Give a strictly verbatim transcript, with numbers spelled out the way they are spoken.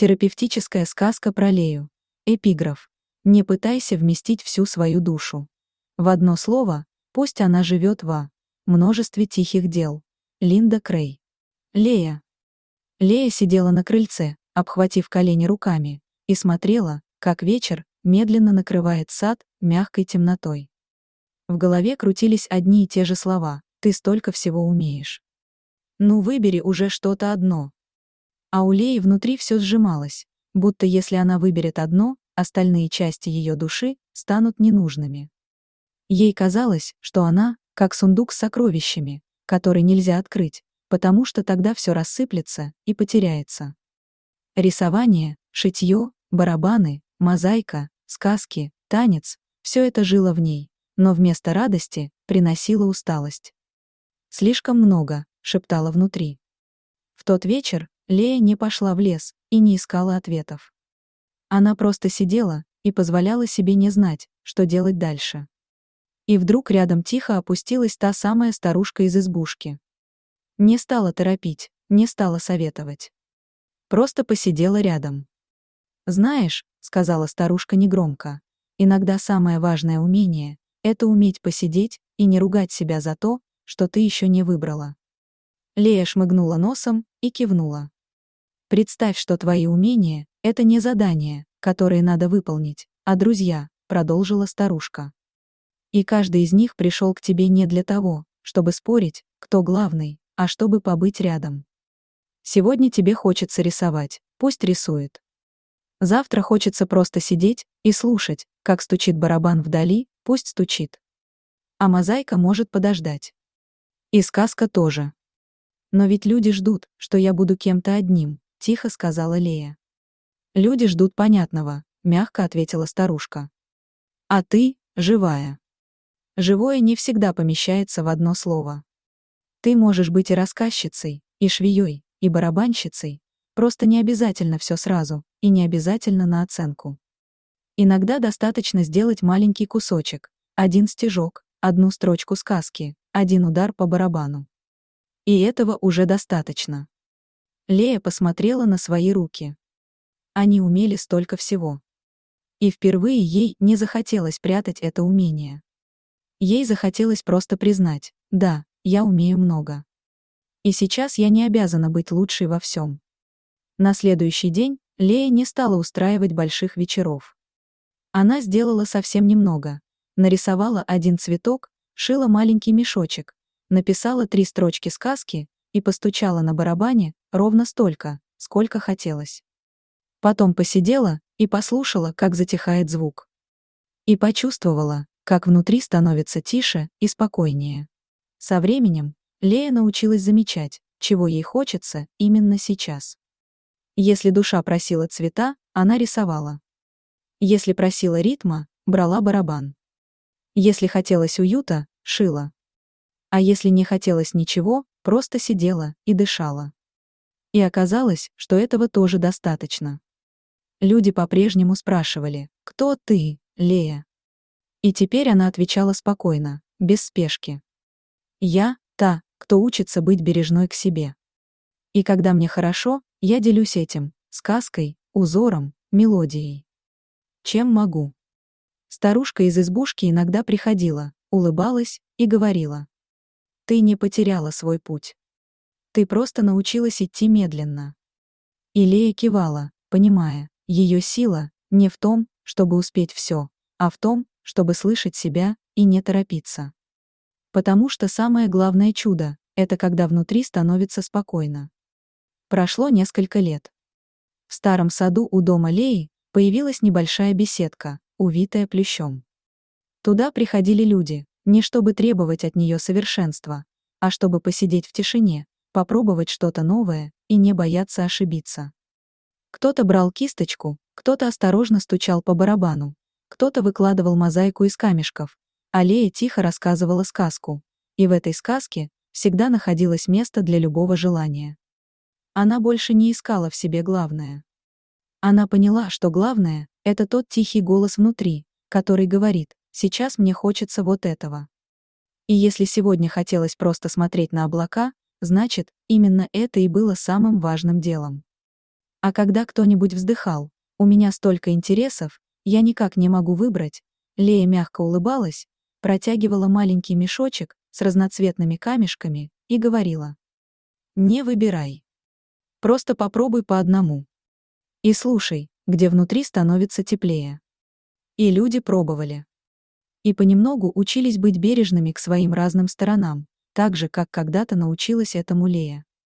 Терапевтическая сказка про Лею. Эпиграф. Не пытайся вместить всю свою душу в одно слово, пусть она живет во множестве тихих дел. Линда Крей. Лея. Лея сидела на крыльце, обхватив колени руками, и смотрела, как вечер медленно накрывает сад мягкой темнотой. В голове крутились одни и те же слова: «Ты столько всего умеешь. Ну выбери уже что-то одно». А у Леи внутри все сжималось, будто если она выберет одно, остальные части ее души станут ненужными. Ей казалось, что она, как сундук с сокровищами, который нельзя открыть, потому что тогда все рассыплется и потеряется. Рисование, шитье, барабаны, мозаика, сказки, танец — все это жило в ней, но вместо радости приносило усталость. «Слишком много», — шептала внутри. В тот вечер Лея не пошла в лес и не искала ответов. Она просто сидела и позволяла себе не знать, что делать дальше. И вдруг рядом тихо опустилась та самая старушка из избушки. Не стала торопить, не стала советовать. Просто посидела рядом. «Знаешь», — сказала старушка негромко, — «иногда самое важное умение — это уметь посидеть и не ругать себя за то, что ты еще не выбрала». Лея шмыгнула носом и кивнула. «Представь, что твои умения — это не задания, которые надо выполнить, а друзья», — продолжила старушка. «И каждый из них пришел к тебе не для того, чтобы спорить, кто главный, а чтобы побыть рядом. Сегодня тебе хочется рисовать, пусть рисует. Завтра хочется просто сидеть и слушать, как стучит барабан вдали, пусть стучит. А мозаика может подождать. И сказка тоже. Но ведь люди ждут, что я буду кем-то одним», — тихо сказала Лея. «Люди ждут понятного», — мягко ответила старушка. «А ты — живая. Живое не всегда помещается в одно слово. Ты можешь быть и рассказчицей, и швеей, и барабанщицей, просто не обязательно все сразу, и не обязательно на оценку. Иногда достаточно сделать маленький кусочек, один стежок, одну строчку сказки, один удар по барабану. И этого уже достаточно». Лея посмотрела на свои руки. Они умели столько всего. И впервые ей не захотелось прятать это умение. Ей захотелось просто признать: да, я умею много. И сейчас я не обязана быть лучшей во всем. На следующий день Лея не стала устраивать больших вечеров. Она сделала совсем немного. Нарисовала один цветок, шила маленький мешочек, написала три строчки сказки и постучала на барабане ровно столько, сколько хотелось. Потом посидела и послушала, как затихает звук. И почувствовала, как внутри становится тише и спокойнее. Со временем Лея научилась замечать, чего ей хочется именно сейчас. Если душа просила цвета, она рисовала. Если просила ритма, брала барабан. Если хотелось уюта, шила. А если не хотелось ничего, просто сидела и дышала. И оказалось, что этого тоже достаточно. Люди по-прежнему спрашивали: «Кто ты, Лея?» И теперь она отвечала спокойно, без спешки. «Я — та, кто учится быть бережной к себе. И когда мне хорошо, я делюсь этим, сказкой, узором, мелодией. Чем могу». Старушка из избушки иногда приходила, улыбалась и говорила: «Ты не потеряла свой путь. Ты просто научилась идти медленно». И Лея кивала, понимая, ее сила не в том, чтобы успеть все, а в том, чтобы слышать себя и не торопиться. Потому что самое главное чудо — это когда внутри становится спокойно. Прошло несколько лет. В старом саду у дома Леи появилась небольшая беседка, увитая плющом. Туда приходили люди, не чтобы требовать от нее совершенства, а чтобы посидеть в тишине, попробовать что-то новое и не бояться ошибиться. Кто-то брал кисточку, кто-то осторожно стучал по барабану, кто-то выкладывал мозаику из камешков, а Лея тихо рассказывала сказку, и в этой сказке всегда находилось место для любого желания. Она больше не искала в себе главное. Она поняла, что главное — это тот тихий голос внутри, который говорит: «Сейчас мне хочется вот этого». И если сегодня хотелось просто смотреть на облака, значит, именно это и было самым важным делом. А когда кто-нибудь вздыхал: «У меня столько интересов, я никак не могу выбрать», Лея мягко улыбалась, протягивала маленький мешочек с разноцветными камешками и говорила: «Не выбирай. Просто попробуй по одному. И слушай, где внутри становится теплее». И люди пробовали. И понемногу учились быть бережными к своим разным сторонам, так же, как когда-то научилась этому Лея.